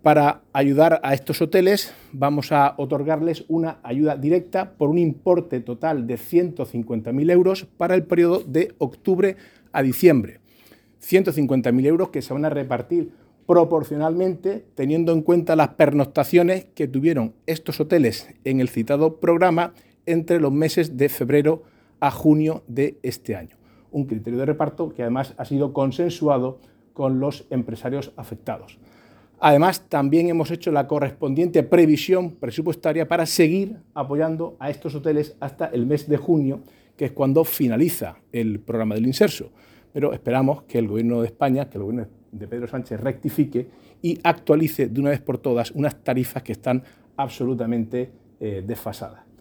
Para ayudar a estos hoteles vamos a otorgarles una ayuda directa por un importe total de 150.000 euros para el periodo de octubre a diciembre. 150.000 euros que se van a repartir proporcionalmente teniendo en cuenta las pernoctaciones que tuvieron estos hoteles en el citado programa entre los meses de febrero a junio de este año. Un criterio de reparto que además ha sido consensuado con los empresarios afectados. Además, también hemos hecho la correspondiente previsión presupuestaria para seguir apoyando a estos hoteles hasta el mes de junio, que es cuando finaliza el programa del Inserso. Pero esperamos que el Gobierno de España, que el Gobierno de Pedro Sánchez rectifique y actualice de una vez por todas unas tarifas que están absolutamente desfasadas.